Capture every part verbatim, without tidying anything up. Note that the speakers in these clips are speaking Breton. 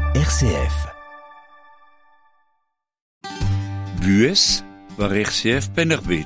R C F. Buez war R C F Pennerbet.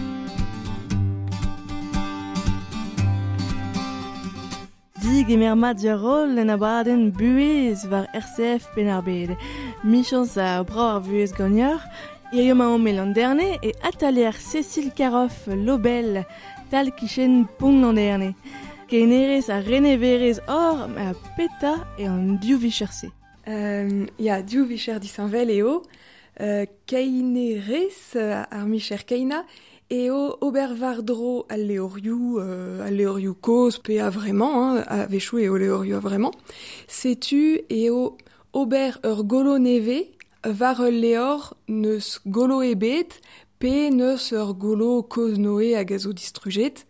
Dig emer mat ya roll en abadenn buez war R C F Pennerbet. Michons a bror buez gagneur, iriom a omel an derne e atalier Cécile Caroff Lobel tal kichen pont an derne. Kenerez a reneverez or ma a peta e an diou vicherse. Euh, ya diou vicher disanvel eo, euh, keinerez euh, ar micher keina, eo ober vardro al leorioù, euh, al leorioù koz pe a vraiment, hein, a vechou eo leorioù a vraiment, setu eo ober ur golo neve var ul leor neus golo ebet pe neus ur golo koz noe hag a zo distrujet.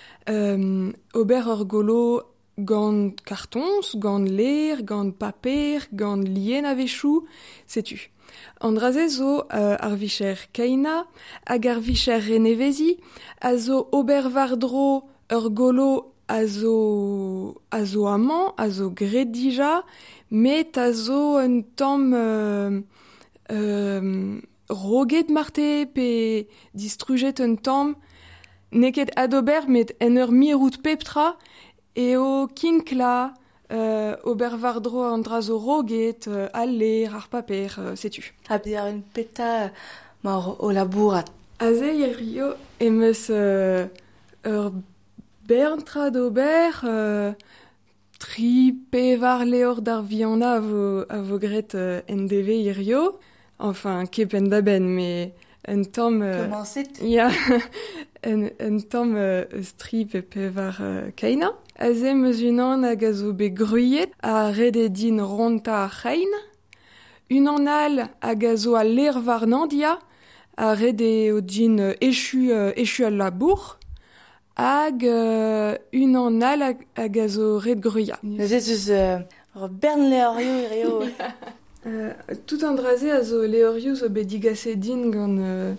Euh, ober ur golo gant kartons, gant ler, gant paper, gant lien a vechou, setu. Andraze zo euh, ar vicher keina hag ar vicher renevezi, a zo ober vardro ur golo a zo, a zo amañ, a zo gret dija, met a zo un tamm euh, euh, roget marte pe distrujet un tamm, neket adober met en ur mirout peptra, eo kinkla, euh, ober vardro an dra zo roget, euh, al ler, ar paper, euh, setu. Ha pe ar en peta mar o labourat. Aze rio emeus euh, ur berntra d'ober, euh, tri pe var leor d'ar vianda a vo, a vo gret euh, N D V irio, enfin kepen da ben, mais un tamm... Euh, Comment c'est? Ya, un, un tamm euh, stri pe pe var euh, keina. Aze meus unan hag a zo bet gruyet a rede din ronta a c'hein. Unan al hag a zo a ler var nandia a rede o din euh, echu, euh, echu al labour. Hag euh, unan al hag, hag a zo red gruya. Neuze eus euh, ur bern leorio irio. Euh, tout an draze a zo leorioù zo bet digase din gant, euh,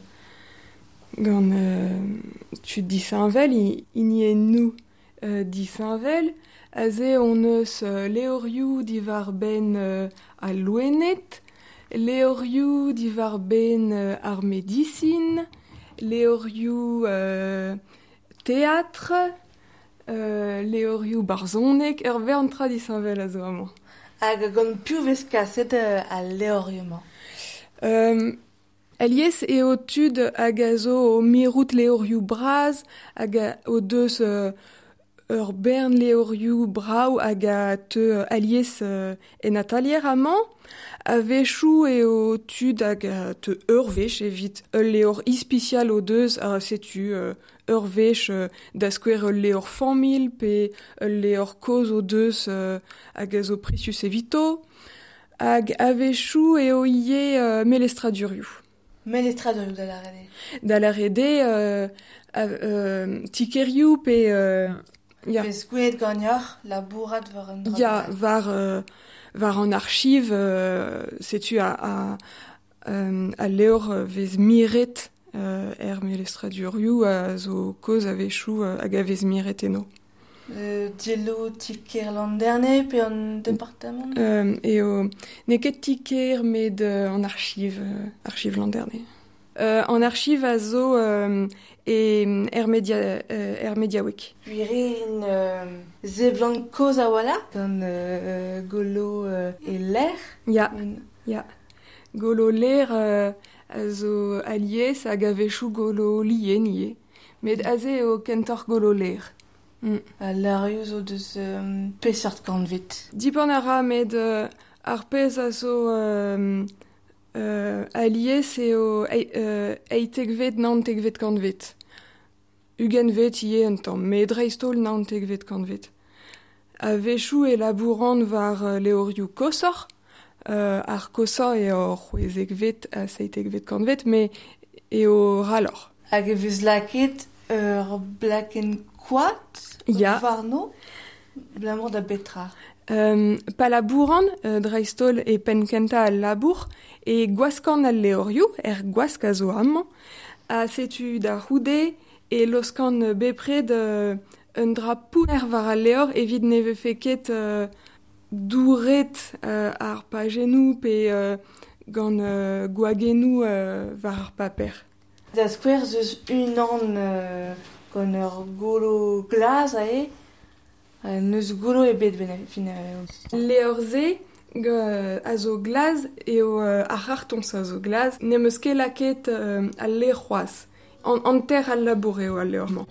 gant euh, tud disanvel, i, ini en nou euh, disanvel, a ze on eus euh, leorioù divar ben euh, a loenet, leorioù divar ben euh, ar medicine, leorioù euh, teatre, euh, leorioù barzonek, ur berntra disanvel a zo amañ. Hag gant piv vez kaset euh, al leorioù-mañ. Euh, Elies eo tud hag a zo o mirout leorioù braz, hag a o deus euh, ur bern leorioù brav hag a te euh, alies euh, en atalier amañ, a vechou eo tud hag a te ur vech evit ul leor ispicial o deus a setu euh, ur vech euh, da skouer ul leor famil pe ul leor koz o deus euh, hag a zo precius evito, hag a vechou eo ie euh, melestradurioù. Melestradurioù da la rede. Da la rede euh, euh, tikerioù pe euh, ya, Pez gouet gagneur, labourat war an dra. ya var euh, var an archiv euh, setu a a, euh, a leor euh, vez miret euh, er melestradurioù a zo koz a vechou euh, hag a vez miret eno. Euh, Diello tiker l'an dernier, pe an departement. Euh, eo neket tiker met euh, en archiv euh, archiv l'an dernier. Euh, en archiv a zo euh, e er media euh, er mediawek. Puis rin euh, zeblan koz a wala, gant euh, golo euh, e l'air. Ya, Un- ya. Golo ler euh, a zo alies hag a vechou golo lien ie. Met aze eo kentor golo ler. Mm. a leorioù zo deus euh, pesart gant vit. Dipan a ra met euh, ar pez a zo euh, euh, alies eo ei- euh, eitek vet naontek vet kant vet. Ugen vet ie un tamm, met dreistol naontek vet kant vet. A vechou e labourant var euh, leorioù kosor, euh, ar kosa eo c'hwezek vet a seitek vet kant vet, me eo ralor. Hag e vez laket ur blaken koat, Ya. varno, blamor da betra. Euh, pa labouran, euh, dreistol e penkenta al labour, e gwaskan al leorioù, er gwask a zo amañ, a setu da c'houde e loskan bepred euh, un dra pouner war al leor evit ne vefe ket euh, douret uh, ar pagenou pe uh, gant uh, gwagenou uh, var ar paper. Da skouer eus unan uh, gant ur golo glas a e, uh, neus golo e bet ben fin uh, Leorze uh, a zo glas eo uh, ar hartons a zo glas, nem eus ket laket uh, al le c'hoaz. An, an ter al labour eo al leorman.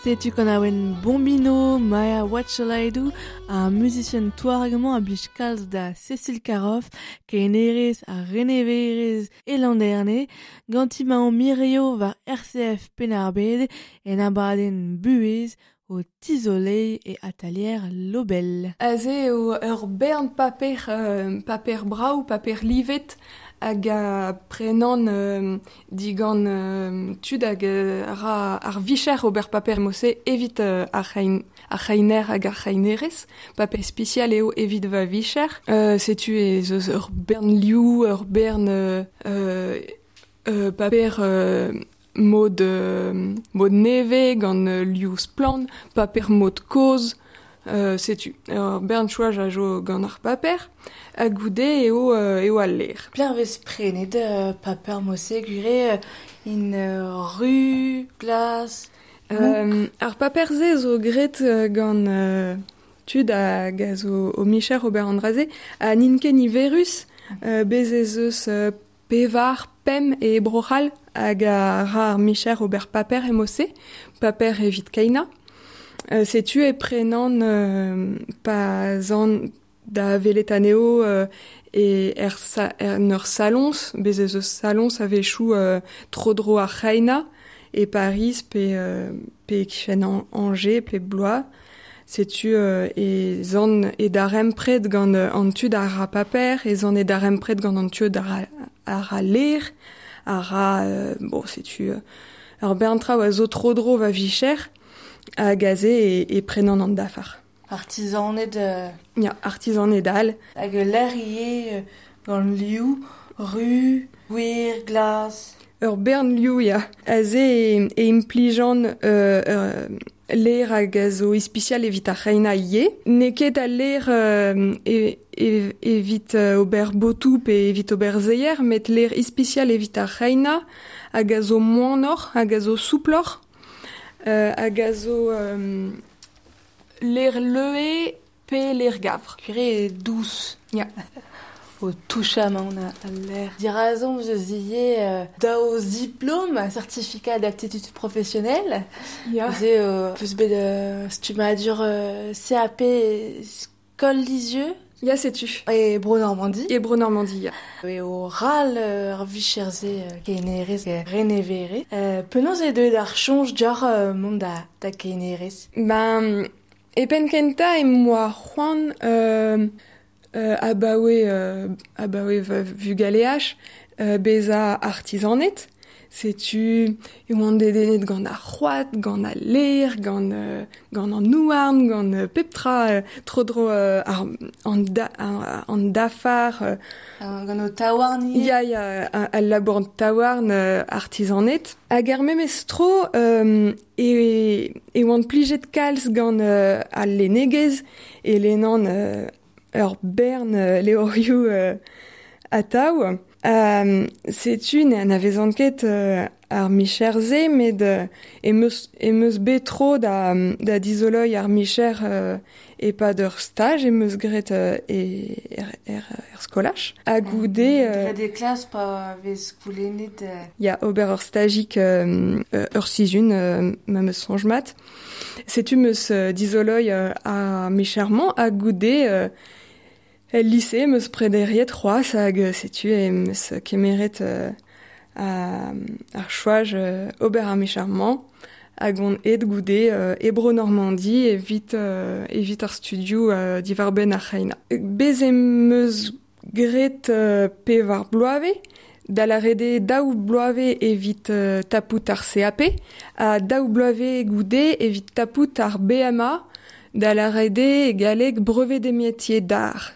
Setu qu'on a un bombino, Maya Watchalaidu, un musicien touargement à Bichkals da Cécile Caroff, qui est nerez à René Verez et l'an dernier, gantimao Mirio var R C F Penarbede et nabaden Buez au Tisolei et Atelier Lobel. Azé au ur bern paper, euh, paper brau, paper livet, hag a prenan euh, digan euh, tud hag euh, ra ar vicher ober paper mosse evit euh, ar chain ar chainer hag ar chainerez, paper spécial eo evit va vicher. Euh, setu ez eus ur bern liou, ur bern euh, euh, euh, paper euh, mod euh, mod neve gant euh, liou splan, paper mod koz. Euh, setu. Alors, bern chouaj a jo gant ar paper, a goude eo, euh, eo al ler. Plein vez prenet de paper mosse gure in uh, rue, glace. Euh, ar paper ze zo gret euh, gant euh, tud hag a zo o micher ober an draze, a ninke ni verus, euh, bez ez eus euh, pevar, pem e brochal hag a ra ar micher ober paper e mosse, paper evit keina. Euh, setu e prenan euh, pa zan da veletaneo euh, e er, sa, er neur salons, bez ez eus salons a vechou euh, trodro ar chaina e Paris pe, euh, pe kichen an Angers pe Blois. Setu euh, e zan e darem pred gant euh, an tud ar a paper e zan e darem pred gant an tud ar, ar a ler ar a euh, bon setu euh, ar bern tra oa zo trodro va vicher a gaze e, e prenan an dafar. Artisanet de... Ya, artisanet dal. Hag l'air ie gant liou, rue, gwir, glace. Ur bern liou, ya. Aze e, e implijan euh, euh, ler hag a zo ispicial evit ar reina ie. Neket a ler euh, e, e, evit euh, ober botou pe evit ober zeier, met ler ispicial evit ar reina hag a zo moanor, hag a zo souplor. Euh, hag a zo euh, ler leue pe ler gavre. Gure douce. Ya. O toucha ma on a l'air. Dirazon je ziye euh, dao diplôme, certificat d'aptitude professionnelle. Ya. C'est euh, plus be de stumadur euh, C A P Scol Lisieux. Ya setu. Et Bro Normandie. Et Bro Normandie, ya. Et au ral euh, ar vicherze euh, keinerez e renevere. Euh, Penaos e deuet ar chonj dior euh, mont da, da keinerez. Ben, epen kenta e moa c'hoant euh, euh, abaoe, euh, abaoe va vugaleach, euh, beza artisanet. Setu e oant dedenet gant ar c'hoat, gant a ler, gant, euh, gant an nouarn, gant euh, peptra, euh, trodro euh, ar, an, da, an, an dafar. Euh, euh, gant o tawarni. Ya, ya, al labour an tawarn euh, artisanet. Hag ar memez tro, euh, e, e oant plijet kalz gant euh, al lenegez, e lenan euh, ur bern euh, leorioù euh, ataou. Euh, setu ne an avezan ket euh, ar micher ze, met euh, emeus, emeus betro da, da dizoloy ar micher euh, e pa d'ur stage, emeus gret euh, e, er, er, er skolach. A goude... Euh, des classes pa vez goulennet... Euh... Ya, ober ur stagik euh, ur sizun, euh, ma meus sonjmat. Setu meus euh, dizoloy euh, ar micherman, a goude... Euh, El lycée meus prederiet c'hoaz hag setu e meus kemeret euh, a, ar chouaj euh, ober ar micharman hag on ed goude euh, e Bro Normandie evit, euh, evit ar studio euh, divar ben ar chaina. Bez e meus gret euh, pe var bloave, da la rede daou bloave evit euh, tapout ar C A P, a daou bloave goude evit tapout ar B M A, da la rede egaleg brevet des métiers d'art.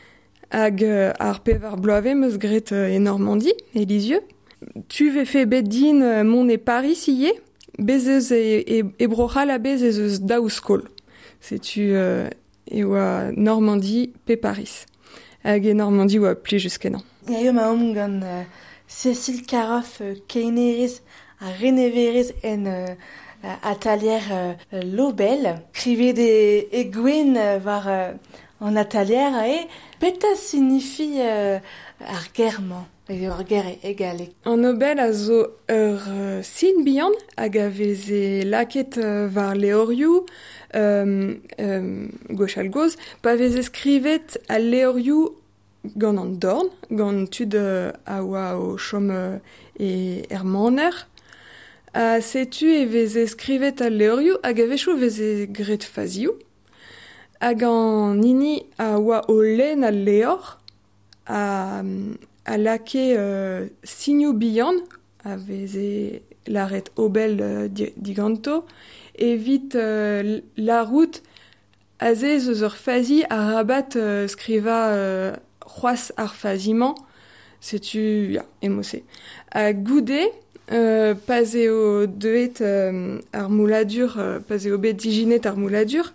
Hag euh, ar pevar bloave meus gret euh, e Normandie, e Lisieux. Tu ve fe bet din euh, mon e Paris ie, bez eus e, e, e brochal a bez ez eus daou skol. Setu euh, e oa Normandie pe Paris. Hag e Normandie oa pli juskenan. Ya yo ma om gant euh, Cécile Caroff euh, keinerez a reneverez en euh, atelier euh, Lobel. Krivet de e gwen euh, var... Euh, en atelier, et peta signifie euh, ar german. hag ur gere egalek. An obel a zo ur uh, sin bihan hag a veze laket uh, var leorioù um, um, gwechal goz, pa veze skrivet a leorioù gant an dorn, gant tud uh, a oa o chom uh, e er maner. A setu e veze skrivet a leorioù hag a vechou veze gret fazioù. Hag an nini a oa o len a leor a, a lake uh, signou bihan a veze laret obel uh, diganto evit uh, la route a ze eus ur fazi a rabat uh, skriva uh, c'hoaz ar faziman setu ya emose a goude uh, pas eo deuet uh, ar mouladur uh, pas eo bet diginet ar mouladur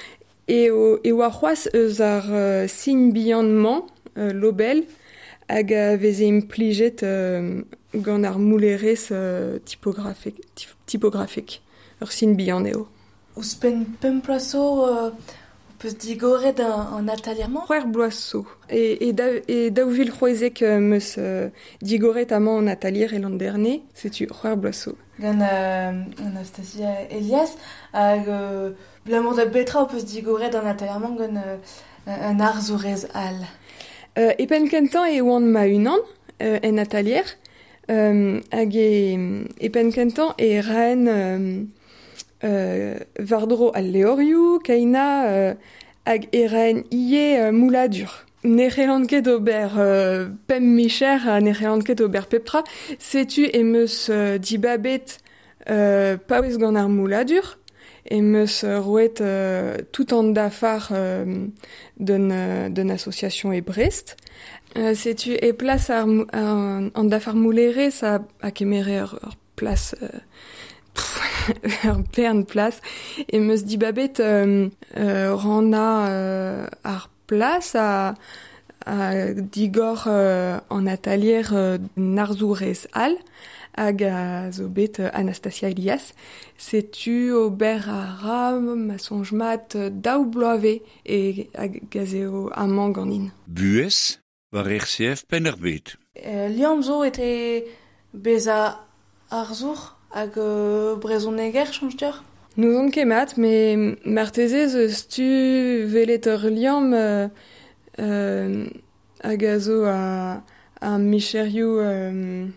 e o e oa c'hoaz eus ar uh, sign bihan-man uh, l'obel hag a veze implijet uh, gant ar moulerez uh, typografik, typografik ur sign bihan eo. Ouz pen pemplaso uh, peus digoret an, an atalierman? C'hwer bloaso. E, e, da, e daouvil c'hoezek uh, meus uh, digoret amañ an atalier e lanterne, setu c'hwer bloaso. Gant uh, Anastasia Elias, hag uh, blamor da betra peus digoret an atalierman gant uh, un arzourez al. Uh, e pen kentan e oan ma unan uh, en atalier, um, hag e, e pen kentan e raen um, uh, vardro al leorioù, kaina uh, hag e raen ie uh, mouladur. Ne relant ket ober uh, pem micher a ne relant ket ober peptra, setu e meus uh, dibabet uh, paouez gant ar mouladur, e meus uh, roet uh, tout an dafar uh, d'un uh, association e Brest. Uh, setu e plas ar, ar, an dafar moulerez a, a kemere ur, ur plas uh, ur pern plas e meus dibabet um, uh, rana uh, ar plas a, a digor uh, an atalier uh, narzourez al hag a zo bet uh, Anastasia Elias. Setu ober a ra ma sonjmat uh, daou bloave e hag a zeo amañ gant in. Buez war R C F Pennerbet. Uh, Liam zo ete bez a arzour hag uh, brezoneger chanjter? Nous on kemat, me marteze eus tu velet ur liam uh, uh, hag a zo a, a micherioù um,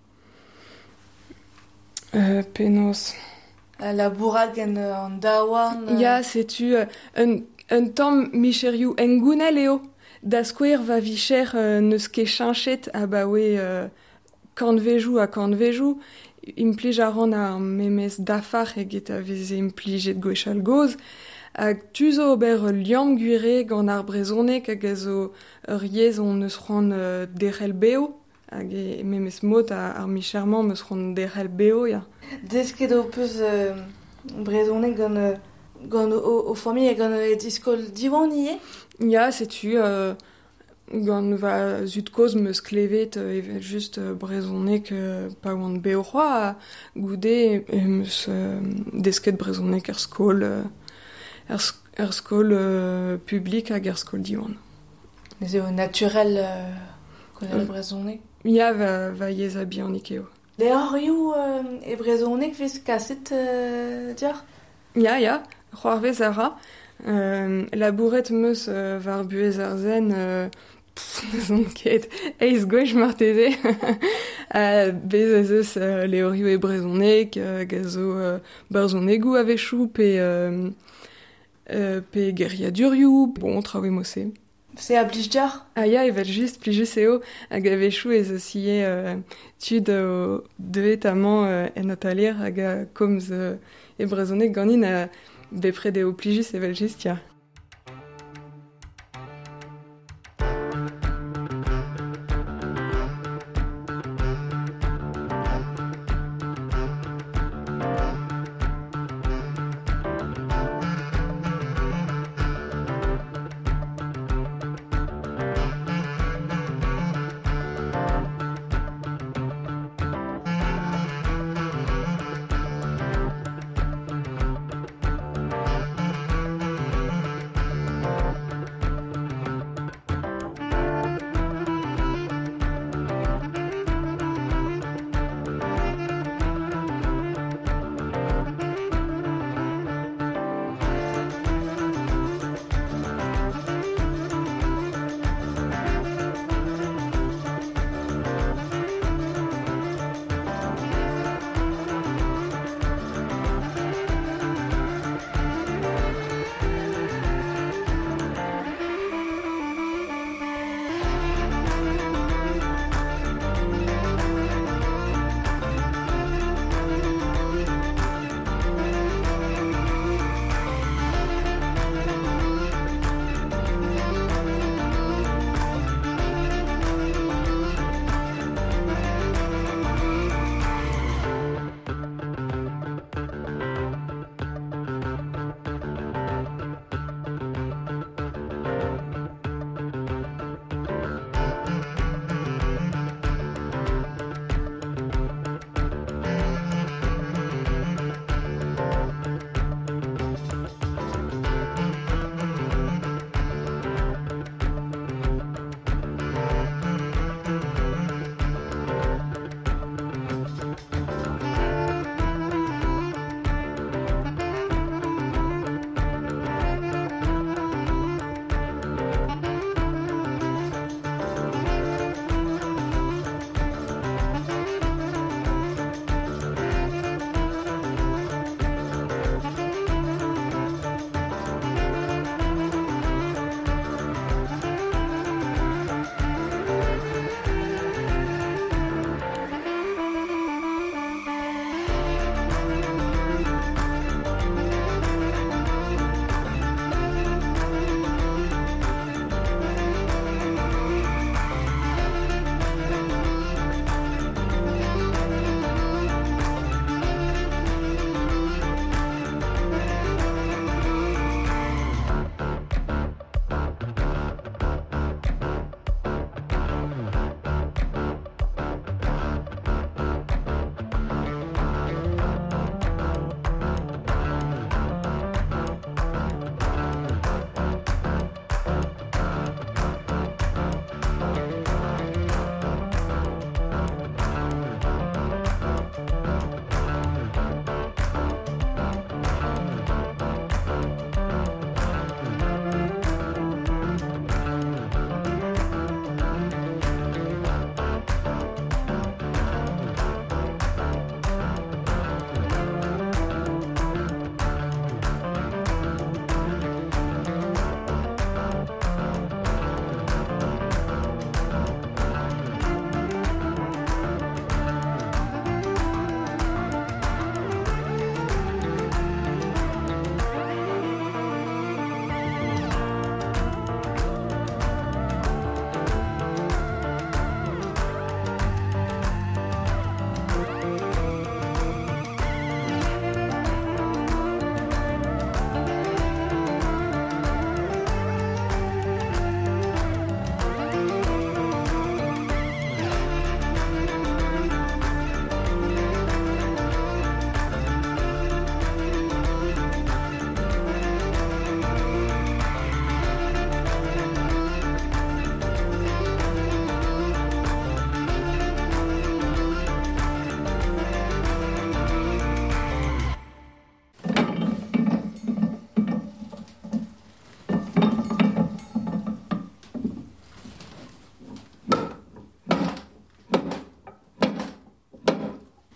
uh, penaos. A labourat gant uh, an daouarn? Uh... Ya, setu uh, un, un tamm micherioù engounel eo. Da skouer va vicher uh, neus ket chinchet a baoe uh, kantvejou a kantvejou. Implij a ran ar memez dafar e get a veze implijet gwechal goz. Hag tu zo ober liam gwire gant ar brezonek hag a zo ur yez on eus ran uh, derel beo. Hag e memez mot ar micherman meus ran derel beo ya. Desket o peus uh, brezonek gant, uh, gant o, o familh gant e diskol diwan ie? Ya, setu uh, gant va zut koz meus klevet uh, evel just uh, brezonek uh, pa oant beo c'hoa goude e meus uh, desket brezonek er skol uh, er, er skol uh, publik hag er skol diwan. Mais eo naturel uh, kolel euh, brezonek? Ya, va, va yez a bianik eo. Leorioù uh, e brezonek vez kaset uh, diar? Ya, ya, c'hoarvez a ra. Euh, labouret meus uh, var buez ar zen uh, pff, n'on ket eiz gwech marteze uh, bez ez eus uh, leorioù e brezonek uh, gazo uh, barzonegou a vechou pe uh, uh, pe geriadurioù bon traoue mosse. Se a blij diar? Ah ya, evel just plijus eo hag a vechou ez eus ie uh, tud o deuet amañ uh, en atalier hag a komz uh, e brezonek gant in a uh, bepred eo plijus evel just ya.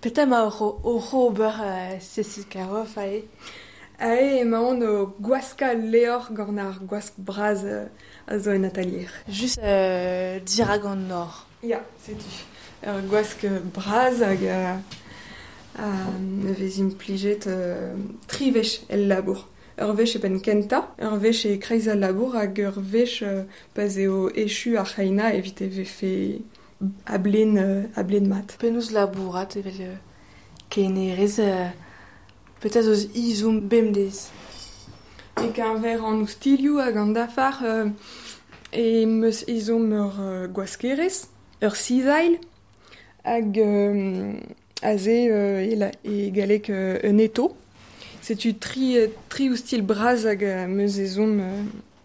Petra ma oro oro ober Cécile Karoff ae. Ae ema on o gwaska leor gant ar gwask braz euh, a zo en atelier. Just euh, dira gant nor. Ya, setu. Ur gwask braz hag a, a ne vez implijet euh, tri vech el labour. Ur vech e ben kenta, ur vech e kreiz al labour hag ur vech euh, paz eo echu ar c'haina evit e vefe a blen, euh, a blen mat. Penaos labourat evel euh, kenerez euh, peut-être os izoum bemdez. E qu'un ver an oustilioù hag an dafar euh, e meus ezom ur euh, gwaskerez, ur cisail, hag euh, aze euh, e, la, e galek euh, un eto. Setu tri, euh, tri oustil braz hag euh, meus ezom euh,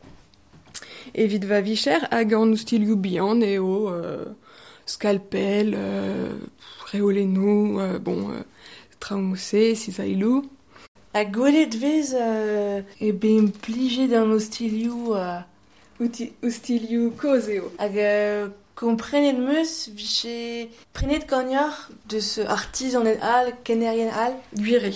evit va vicher hag an oustilioù bihan eo euh, skalpel, euh, reoleno, euh, bon, euh, traoumousse, cisailou. A gwelet vez euh, e ben plije d'an ostilioù euh, Outi, oustilioù koz eo. hag euh, komprenet meus viche prenet gagnor de ce artisan et al, kenerien al. Gwire.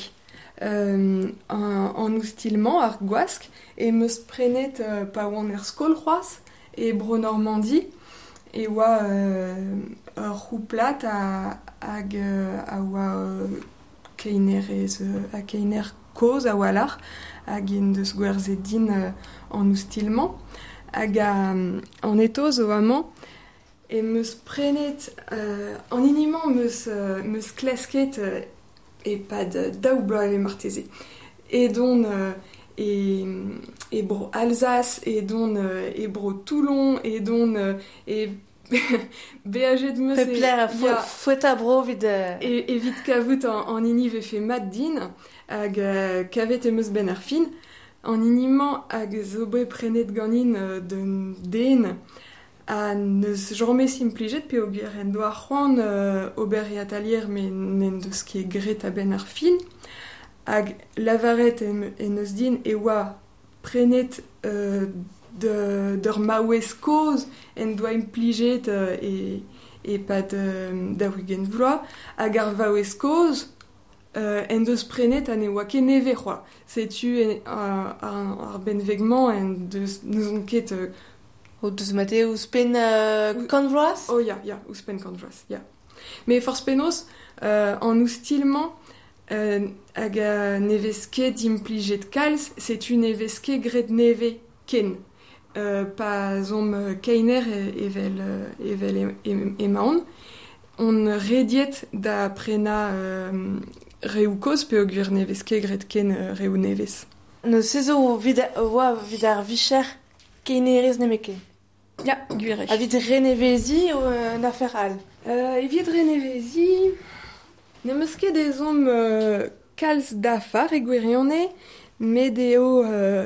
Euh, an, an oustilman ar gwask e meus prenet euh, pa oan er skol c'hoaz e bro Normandie e oa euh, ur rouplat a, hag euh, a oa euh, keinerez euh, a keiner koz a walar hag en deus gwerzhe din euh, an oustilman hag a, an etoz o amañ e meus prenet euh, an iniman meus, euh, meus klasket euh, e pad daou bloav e marteze. E don euh, e, e bro Alsace, e don euh, e bro Toulon, e don euh, e beajet meus Pe pler ya, foueta bro vid... Euh, e, evit kavout an, an ini vefe mat din hag euh, kavet e meus ben ar fin an iniman hag zo be prenet ganin euh, d'un den a neus jormes implijet pe ober en doa c'hoant euh, ober e atelier me n'en deus ket gret a ben ar fin hag lavaret en, en eus din e oa prenet euh, de, d'ur maouez koz en doa implijet euh, e, e pad euh, da wigen vloa hag ar vaouez koz euh, en deus prenet an e oa ket neve c'hoa. Setu en, ar, ar, ar benvegman en deus neus on ket euh, o deus mate ouz pen euh, kanvloaz? Oh ya, ya, ouz pen kanvloaz, ya. Me forz penaos, euh, an oustilman, euh, hag a nevez ket implijet kalz, setu nevez ket gret neve ken. Euh, pa zom euh, keiner evel, euh, evel e, e, emaon. On rediet da prena euh, reou koz pe o gwir nevez ket gret ken euh, reou nevez. Ne sezo vid oa vid ar vicher kenerez nemeke. Ya, gwire. A vid renevezi ou euh, na fer al. Euh, evit renevezi, ne meus ket ezom euh, kalz dafar e gwirionne, met eo, euh,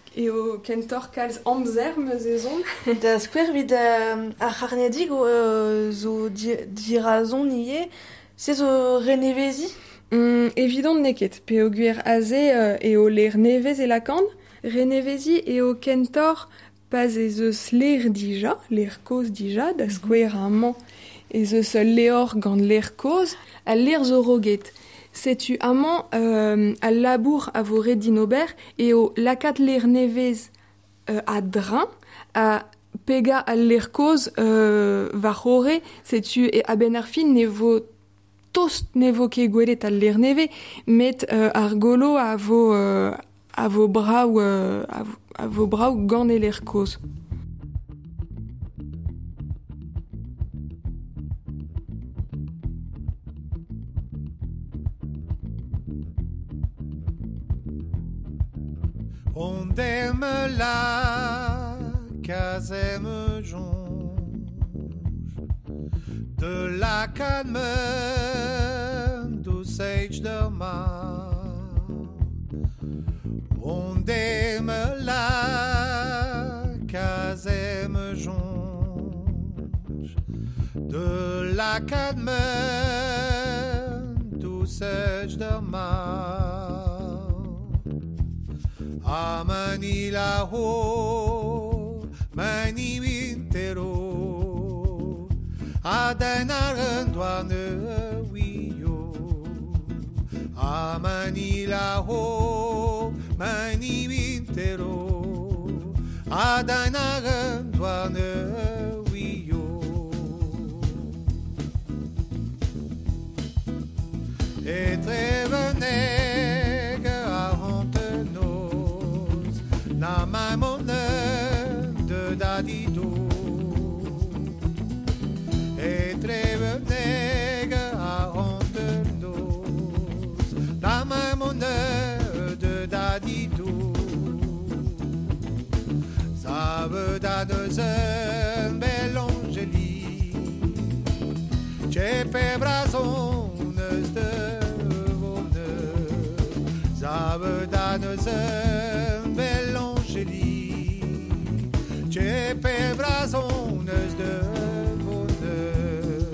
eo kentor kalz amzer meus ezom. Da skwer vid euh, ar c'harnedig euh, zo di, dirazon nie, se zo renevezi? Mm, evidon neket, pe o gwir aze euh, eo ler nevez e lakant, renevezi eo kentor pas ez eus ler dija, ler koz dija, da skwer amañ ez eus leor gant ler koz, a ler zo roget. Setu amañ euh, al labour a vo ret din ober, eo lakat ler nevez euh, a drin, a pega al ler koz euh, va c'hore, setu e a ben ar fin ne vo tost ne vo ket gwelet al ler neve, met euh, ar golo a vo, euh, a vo braou, euh, a vo, a vo braou gant e ler koz. On aime la casème jonge de la calme d'Osage de mar. On aime la casème jonge de la calme d'Osage de mar. A Manila ho, mani wintero, a denaren douane wio. a Manila ho mani wintero a danaren douane wio et treveneg a hontenos na mamone de dadido et treveneg a hontenos na mamone de dadido ça veut d'aneusen bel angélique j'ai pe brazones de ça veut d'aneusen bel angélique j'ai pe brazones de bonheur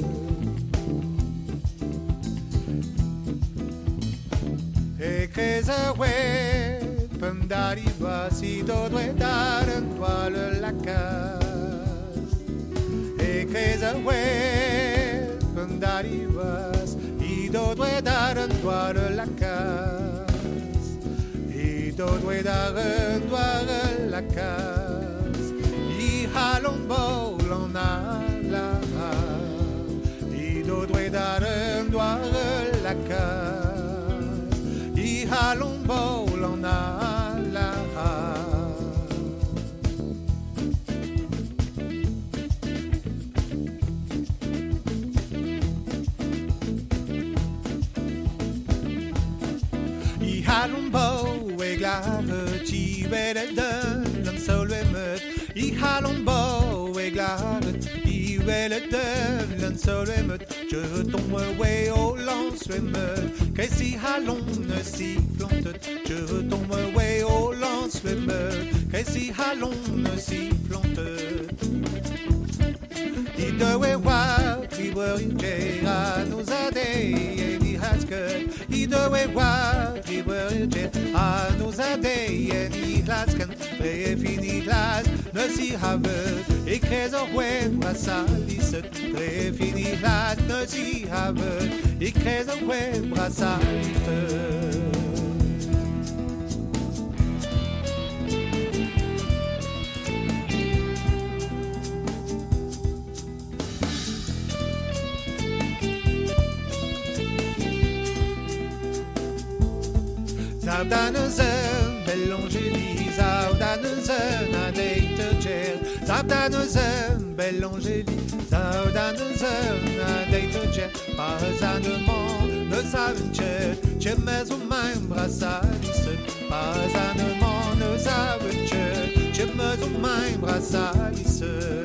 et que ça ouais pendariva si dodre dar en toile la casa e que ça ouais pendariva si dodre dar en toile la casa e dodre dar en toile la casa i halon bol en ala e dodre dar en toile la casa i halon bol en ala i halon bol e glade ti vede den solve møt i halon bol e glade i vede den solve møt je tombe way au lance møt que si halon ne si plantet je tombe way au lance møt que si halon ne si plantet i døwe wa vi were in jail nous a day ni hasket i døwe wa vi were in jail nous a day ni hasket pre fini glas ne si have e krezo wen brasalis pre fini glas ne si have e krezo wen brasalis Zabdaneuzen, bel angélie, Zabdaneuzen, a deiterger. Zabdaneuzen, bel angélie, Zabdaneuzen, a deiterger. Parazanement, ne savencher, ce mezo mai brasalis. Parazanement, ne savencher, ce mezo mai brasalis.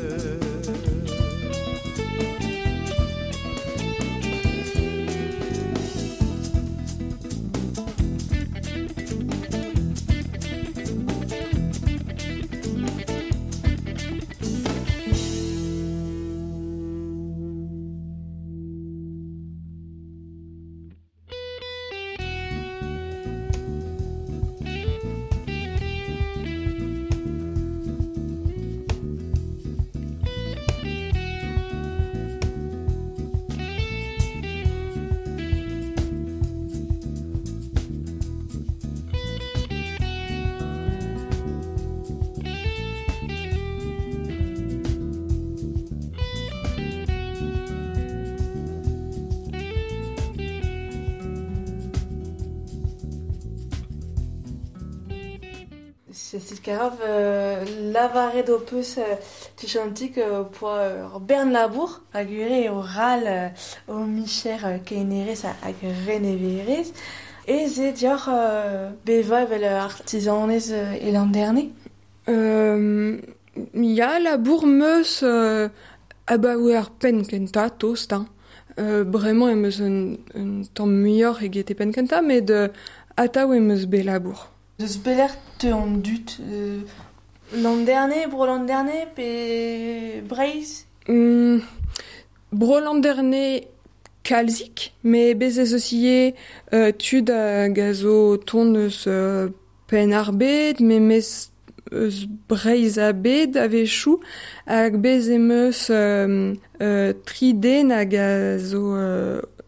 C'est grave, euh, lavare d'opus, euh, tu chantes que pour euh, Bern Labour, aguré au ral, euh, au Michel euh, Keineres à Greneveres, et c'est dire euh, beva avec l'artisanes euh, et l'an dernier. Euh, ja, Labour meus euh, abauer pen kenta toast, hein. Euh, vraiment, il meus un, un temps meilleur et guetté pen kenta, mais de ata ou meus be Labour. De ce beller te en dut euh, l'an dernier, bro l'an dernier, pe Braise. Mm, bro l'an dernier kalzik, mais bezes aussi euh, tud a gazo tonnes euh, pen arbed, mais mes eus Braise a bed ave chou, hag bezemeus euh, euh, triden a gazo euh,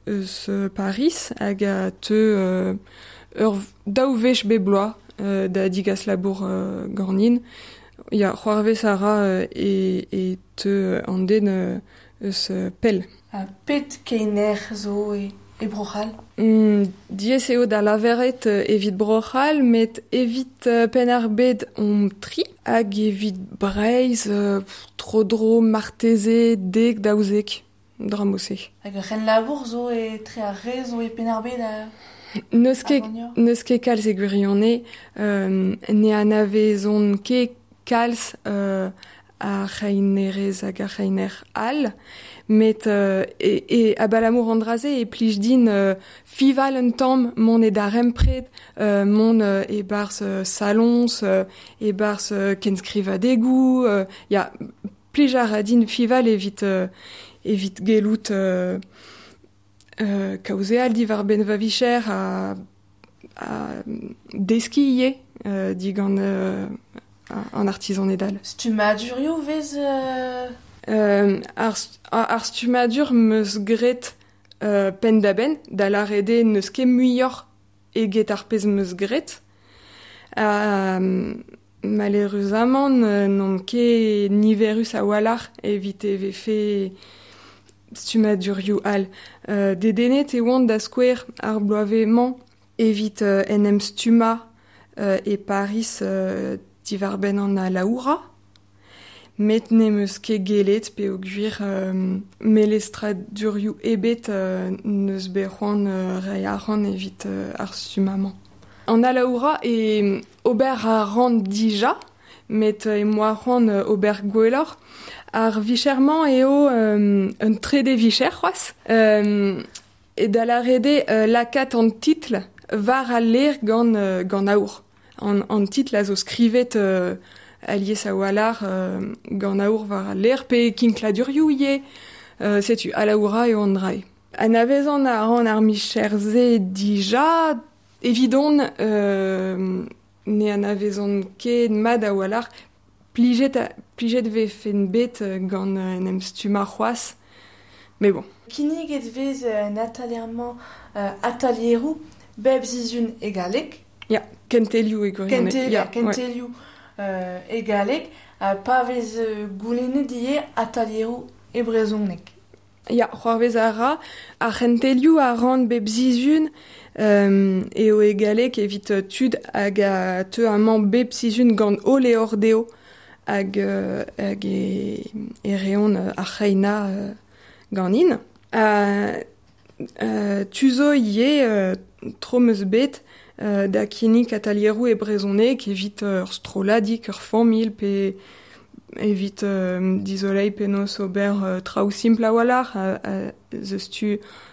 eus euh, Paris hag a te euh, ur daou vech bebloa euh, da digas labour euh, gornin. Ya c'hoarvez a ra euh, e, e te an den euh, eus euh, pell. A pet keiner zo e, e brochal. Mm, dies eo da laveret euh, evit brochal, met evit euh, pen ar bed on tri, hag evit breiz, euh, trodro, marteze, dek daouzek, dramose. Hag ren labour zo e tre a re zo e penarbet a... Neus ket, a gagner. neus ket kalz e gwirionne, euh, ne anavezon ket kalz euh, a reinerez hag a reiner al, met euh, e, e abalamour andraze e plij din euh, fival un tamm mon e da rempred, euh, mon euh, e bars euh, salons, euh, e bars euh, ken skriva degou, euh, ya plij a radin fival evit, euh, evit gelout euh, euh, kaouzeal divar ben va vicher a, a deskiye euh, digant euh, an artisan edal. Stu madurio vez... Euh... Euh, ar, ar stumadur meus gret euh, pen da ben, da la rede neus ket muioc'h eget ar pez meus gret. Euh, Malheureusement, n'on ket niverus a walar evit e vefe stumadurioù al. Euh, Dedenet e oant da skouer ar bloavement evit euh, en em stuma euh, e Paris euh, divar ben an a laoura. Met ne meus ket gelet pe o gwir euh, melestradurioù ebet euh, neus berroan euh, rai arran evit euh, ar stumamant. An a laoura e ober a ran dija, met e moa ran euh, ober gwellor, ar vicherman eo euh, un trede vicher c'hoaz. Euh, e da la rede euh, lakat an titl var a ler gant, euh, gant aour. An, an titl a zo skrivet... Euh, alies a walar euh, gant aour war a ler pe kinkladurioù ie, euh, setu, a laoura eo an drai. Anavezan a ran ar micherze dija, evidon euh, ne anavezan ket mad a walar, plijet, a, plijet ve fen bet gant euh, en em stuma c'hoaz, mais bon. Kinig et vez euh, natalierman euh, atalierou beb zizun e galek. Ya, kentelioù e gwirionne. Kentel, ya, kentelioù euh, e galek, euh, pa vez euh, goulene die atalierou e brezonnek. Ya, c'hoarvez a ra, a c'hentelioù a ran bep zizun euh, eo e galek evit euh, tud hag a te amañ bep zizun gant o le ordeo hag, euh, hag e, e reon euh, ar reina euh, gant in. Uh, uh, tuzo ie euh, tro meus bet euh, da kinik atalierou e brezonnek evit euh, ur stroladik, ur famil pe evit euh, dizolei penos ober euh, traoù simple a walar a, a zeus tu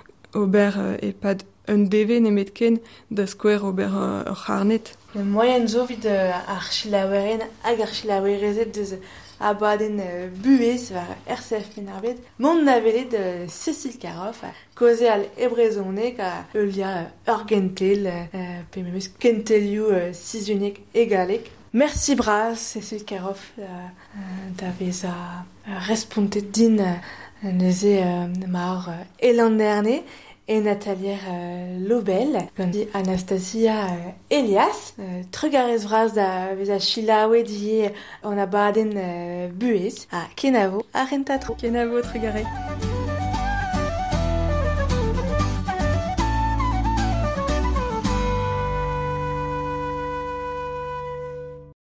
ober euh, e pad un deve nemet ken da skouer ober euh, ur c'harnet. Le moyen zo vid euh, ar chilaoueren hag ar chilaouerezet deus abadenn euh, buez war R C F Penarbet. Mont navelet de Cécile Karoff a koze al e brezonnek a eulia euh, ur gentel euh, pe memes kentelioù euh, sizunek e galek. Merci bras, Cécile Karoff, euh, euh, da vez a euh, respontet din euh, neuze euh, mar euh, elan nerne et Nathalie euh, Lobel, gant Anastasia euh, Elias. Euh, Trugarez vras da vez a chilaouet die on a baden euh, buez a kenavo a rentatro. Kenavo trugarez.